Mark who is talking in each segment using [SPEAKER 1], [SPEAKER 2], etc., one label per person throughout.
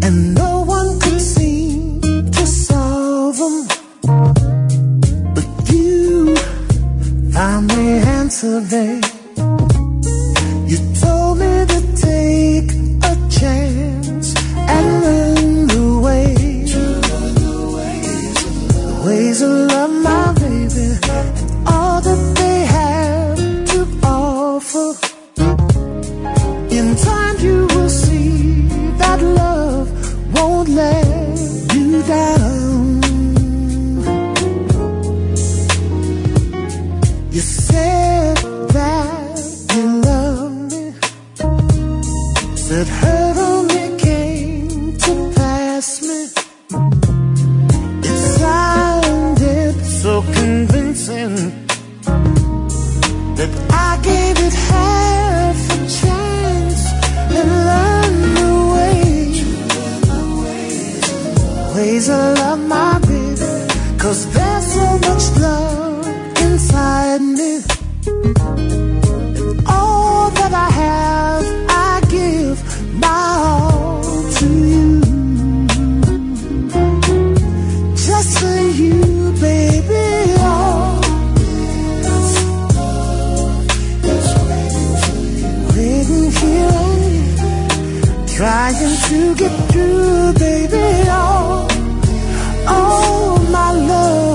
[SPEAKER 1] and no one could seem to solve them. But you found the answer, babe. You told me to take a chance and learn the ways of love, my baby, and all that they have to offer. In time you will see that love won't let you down. You said that you love me, said hurt only came to pass me. It sounded so convincing that I gave it half a chance and learned the ways of love, my baby. 'Cause there's so much love inside me, and all that I have, I give my all to you. Just for you, baby, oh, waiting here on you, trying to get through, baby, oh, oh, my love.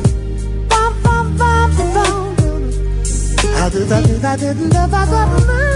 [SPEAKER 1] I didn't